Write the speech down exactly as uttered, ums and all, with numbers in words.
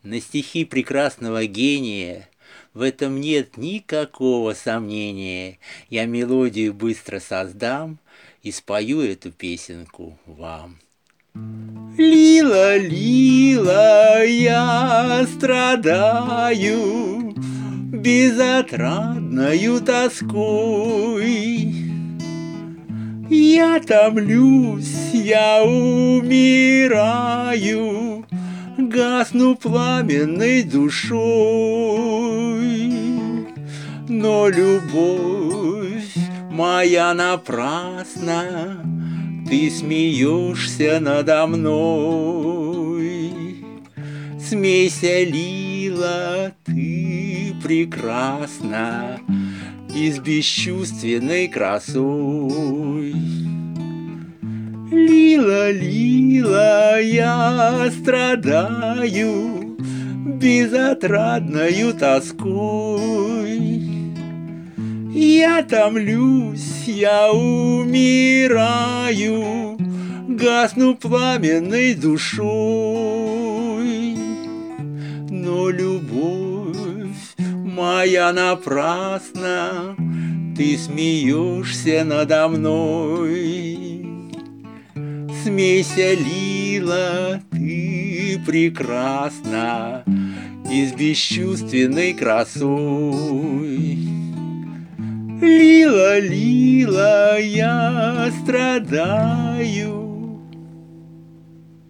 На стихи прекрасного гения в этом нет никакого сомнения. Я мелодию быстро создам и спою эту песенку вам. Лила, лила, я страдаю безотрадною тоской. Я томлюсь, я умираю, гасну пламенной душой. Но любовь моя напрасна, ты смеешься надо мной. Смейся, лила, ты прекрасна и с бесчувственной красой. Лила, лила, я страдаю безотрадною тоской. Я томлюсь, я умираю, гасну пламенной душой. Но любовь моя напрасна, ты смеешься надо мной. Смейся, лила, ты прекрасна и с бесчувственной красой. Лила, лила, я страдаю